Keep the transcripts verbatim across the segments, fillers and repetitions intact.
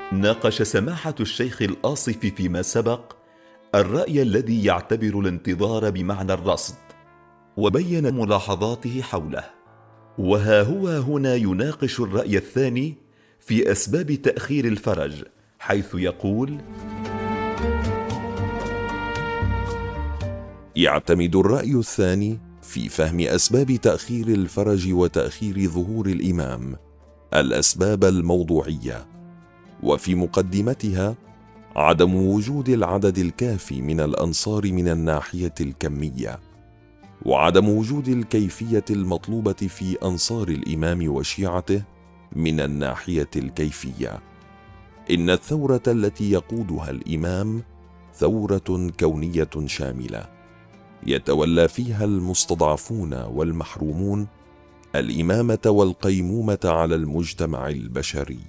ناقش سماحة الشيخ الآصف فيما سبق الرأي الذي يعتبر الانتظار بمعنى الرصد، وبين ملاحظاته حوله. وها هو هنا يناقش الرأي الثاني في أسباب تأخير الفرج، حيث يقول: يعتمد الرأي الثاني في فهم أسباب تأخير الفرج وتأخير ظهور الإمام الأسباب الموضوعية، وفي مقدمتها عدم وجود العدد الكافي من الأنصار من الناحية الكمية، وعدم وجود الكيفية المطلوبة في أنصار الإمام وشيعته من الناحية الكيفية. إن الثورة التي يقودها الإمام ثورة كونية شاملة يتولى فيها المستضعفون والمحرومون الإمامة والقيمومة على المجتمع البشري،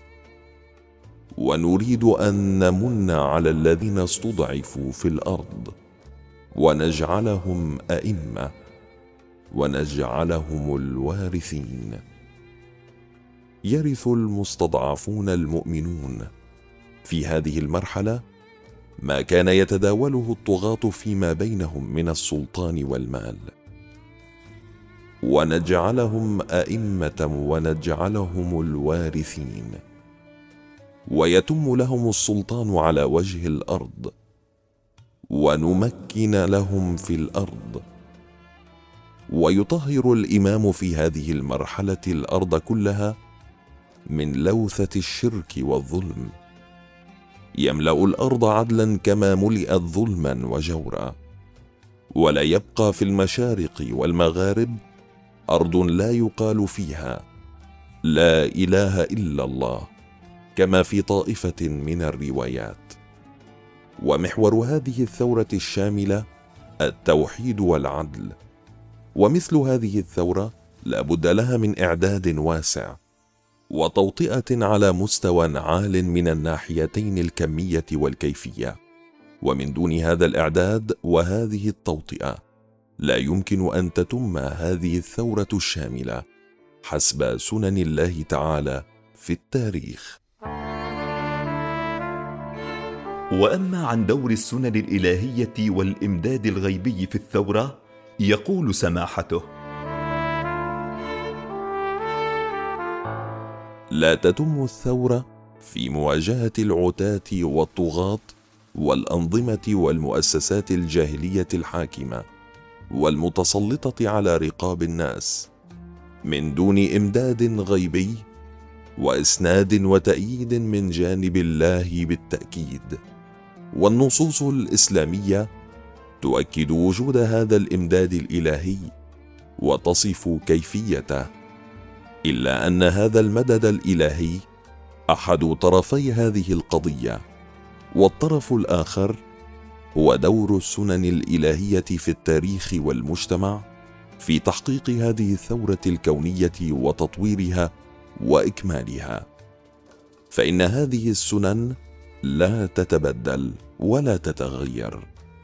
ونريد أن نمن على الذين استضعفوا في الأرض ونجعلهم أئمة ونجعلهم الوارثين. يرث المستضعفون المؤمنون في هذه المرحلة ما كان يتداوله الطغاة فيما بينهم من السلطان والمال، ونجعلهم أئمة ونجعلهم الوارثين، ويتم لهم السلطان على وجه الأرض، ونمكن لهم في الأرض. ويطهر الإمام في هذه المرحلة الأرض كلها من لوثة الشرك والظلم، يملأ الأرض عدلا كما ملئت ظلما وجورا، ولا يبقى في المشارق والمغارب أرض لا يقال فيها لا إله إلا الله، كما في طائفة من الروايات. ومحور هذه الثورة الشاملة التوحيد والعدل، ومثل هذه الثورة لا بد لها من إعداد واسع وتوطئة على مستوى عال من الناحيتين الكمية والكيفية، ومن دون هذا الإعداد وهذه التوطئة لا يمكن أن تتم هذه الثورة الشاملة حسب سنن الله تعالى في التاريخ. وأما عن دور السنن الإلهية والإمداد الغيبي في الثورة، يقول سماحته: لا تتم الثورة في مواجهة العتاة والطغاة والأنظمة والمؤسسات الجاهلية الحاكمة والمتسلطة على رقاب الناس من دون إمداد غيبي وإسناد وتأييد من جانب الله بالتأكيد. والنصوص الإسلامية تؤكد وجود هذا الإمداد الإلهي وتصف كيفيته، إلا أن هذا المدد الإلهي أحد طرفي هذه القضية، والطرف الآخر هو دور السنن الإلهية في التاريخ والمجتمع في تحقيق هذه الثورة الكونية وتطويرها وإكمالها. فإن هذه السنن لا تتبدل ولا تتغير،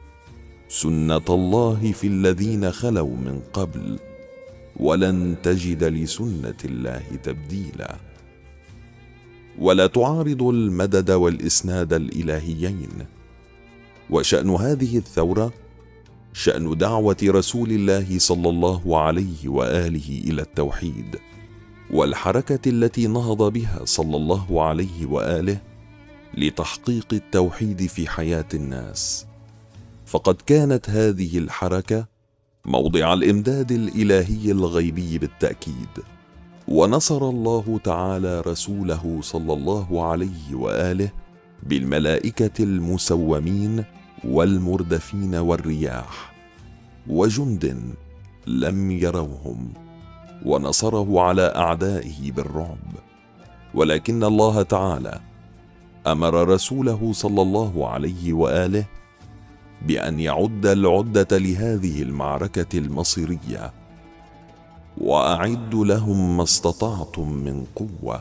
سنة الله في الذين خلوا من قبل، ولن تجد لسنة الله تبديلا. ولا تعارض المدد والإسناد الإلهيين. وشأن هذه الثورة شأن دعوة رسول الله صلى الله عليه وآله إلى التوحيد، والحركة التي نهض بها صلى الله عليه وآله لتحقيق التوحيد في حياة الناس. فقد كانت هذه الحركة موضع الإمداد الإلهي الغيبي بالتأكيد، ونصر الله تعالى رسوله صلى الله عليه وآله بالملائكة المسومين والمردفين والرياح وجند لم يروهم، ونصره على أعدائه بالرعب. ولكن الله تعالى أمر رسوله صلى الله عليه وآله بأن يعد العدة لهذه المعركة المصيرية: وأعدوا لهم ما استطعتم من قوة.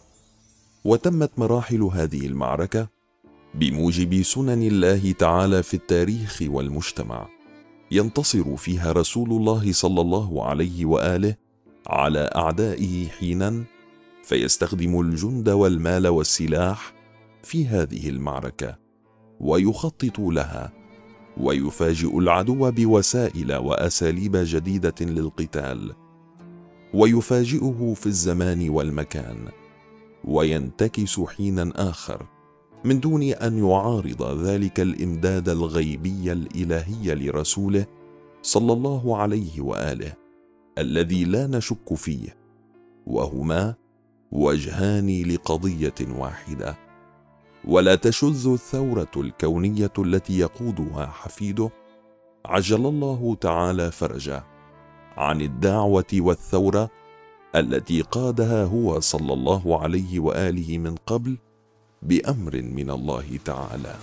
وتمت مراحل هذه المعركة بموجب سنن الله تعالى في التاريخ والمجتمع، ينتصر فيها رسول الله صلى الله عليه وآله على أعدائه حينا، فيستخدم الجند والمال والسلاح في هذه المعركة ويخطط لها، ويفاجئ العدو بوسائل وأساليب جديدة للقتال، ويفاجئه في الزمان والمكان، وينتكس حينا آخر من دون أن يعارض ذلك الإمداد الغيبي الإلهي لرسوله صلى الله عليه وآله الذي لا نشك فيه، وهما وجهان لقضية واحدة. ولا تشذ الثورة الكونية التي يقودها حفيده عجل الله تعالى فرجه عن الدعوة والثورة التي قادها هو صلى الله عليه وآله من قبل بأمر من الله تعالى.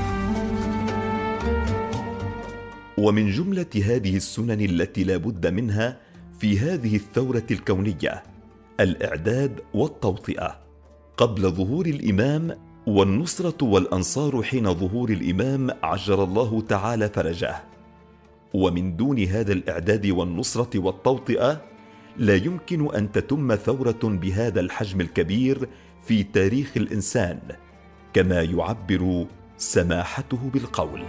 ومن جملة هذه السنن التي لا بد منها في هذه الثورة الكونية الإعداد والتوطئة قبل ظهور الإمام، والنصرة والأنصار حين ظهور الإمام عجل الله تعالى فرجه. ومن دون هذا الإعداد والنصرة والتوطئة لا يمكن أن تتم ثورة بهذا الحجم الكبير في تاريخ الإنسان، كما يعبر سماحته بالقول.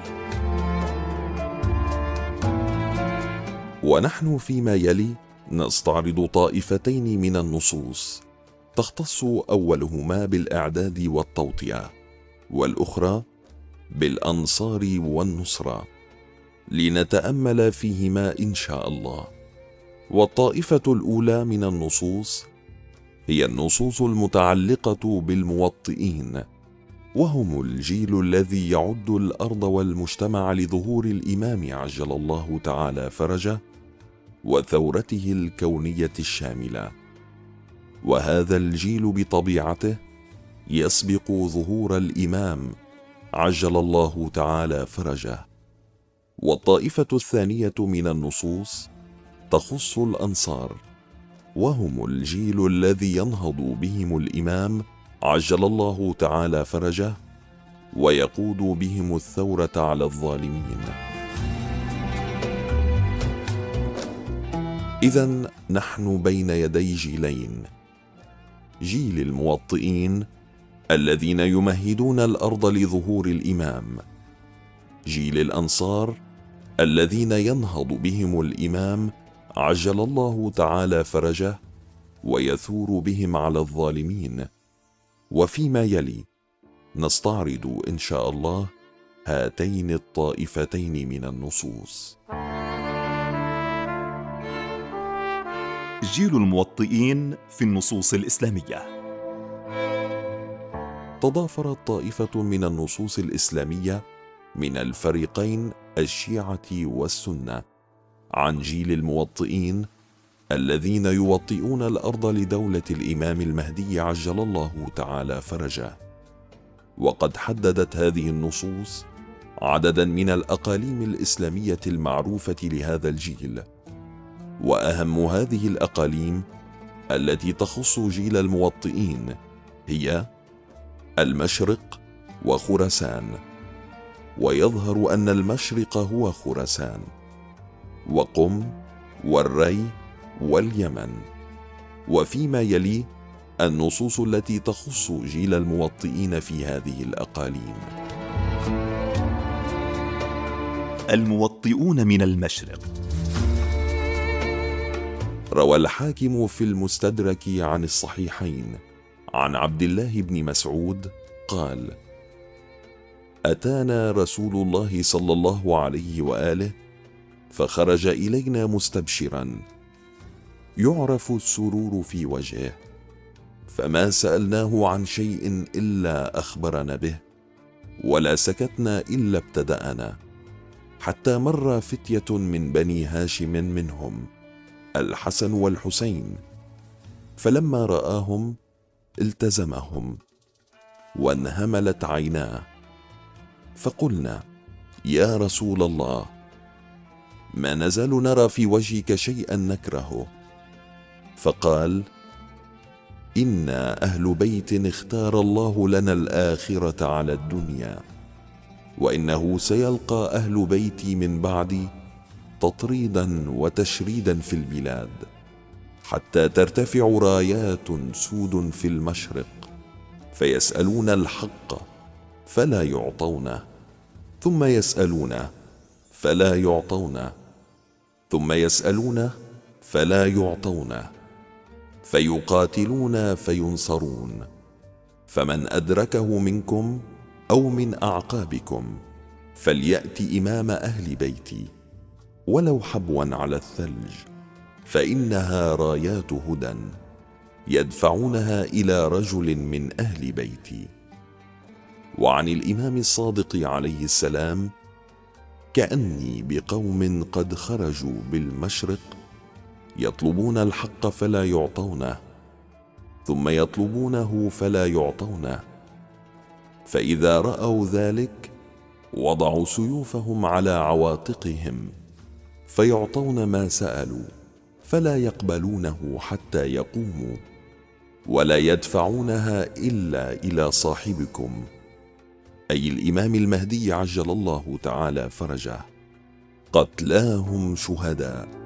ونحن فيما يلي نستعرض طائفتين من النصوص تختص أولهما بالإعداد والتوطئة، والأخرى بالأنصار والنصرة، لنتأمل فيهما إن شاء الله. والطائفة الأولى من النصوص هي النصوص المتعلقة بالموطئين، وهم الجيل الذي يعد الأرض والمجتمع لظهور الإمام عجل الله تعالى فرجه وثورته الكونية الشاملة. وهذا الجيل بطبيعته يسبق ظهور الإمام عجل الله تعالى فرجه. والطائفة الثانية من النصوص تخص الأنصار، وهم الجيل الذي ينهض بهم الإمام عجل الله تعالى فرجه ويقود بهم الثورة على الظالمين. إذن نحن بين يدي جيلين: جيل الموطئين الذين يمهدون الأرض لظهور الإمام، جيل الأنصار الذين ينهض بهم الإمام عجل الله تعالى فرجه ويثور بهم على الظالمين. وفيما يلي نستعرض إن شاء الله هاتين الطائفتين من النصوص. جيل الموطئين في النصوص الإسلامية. تضافرت طائفة من النصوص الإسلامية من الفريقين الشيعة والسنة عن جيل الموطئين الذين يوطئون الأرض لدولة الإمام المهدي عجل الله تعالى فرجه. وقد حددت هذه النصوص عددا من الأقاليم الإسلامية المعروفة لهذا الجيل، وأهم هذه الأقاليم التي تخص جيل الموطئين هي المشرق وخراسان، ويظهر أن المشرق هو خراسان، وقم والري واليمن. وفيما يلي النصوص التي تخص جيل الموطئين في هذه الأقاليم. الموطئون من المشرق. روى الحاكم في المستدرك عن الصحيحين عن عبد الله بن مسعود قال: أتانا رسول الله صلى الله عليه وآله فخرج إلينا مستبشرا يعرف السرور في وجهه، فما سألناه عن شيء إلا أخبرنا به، ولا سكتنا إلا ابتدأنا، حتى مر فتية من بني هاشم منهم الحسن والحسين، فلما رآهم التزمهم وانهملت عيناه، فقلنا: يا رسول الله، ما نزال نرى في وجهك شيئا نكرهه. فقال: إنا أهل بيت اختار الله لنا الآخرة على الدنيا، وإنه سيلقى أهل بيتي من بعدي تطريدا وتشريدا في البلاد، حتى ترتفع رايات سود في المشرق فيسألون الحق فلا يعطونه، ثم يسألونه فلا يعطونه، ثم يسألونه فلا يعطونه، فيقاتلون فينصرون. فمن أدركه منكم أو من أعقابكم فليأت إمام أهل بيتي ولو حبوا على الثلج، فإنها رايات هدى يدفعونها إلى رجل من أهل بيتي. وعن الإمام الصادق عليه السلام: كأني بقوم قد خرجوا بالمشرق يطلبون الحق فلا يعطونه، ثم يطلبونه فلا يعطونه، فإذا رأوا ذلك وضعوا سيوفهم على عواتقهم فيعطون ما سألوا فلا يقبلونه حتى يقوموا، ولا يدفعونها إلا إلى صاحبكم، أي الإمام المهدي عجل الله تعالى فرجه. قتلاهم شهداء.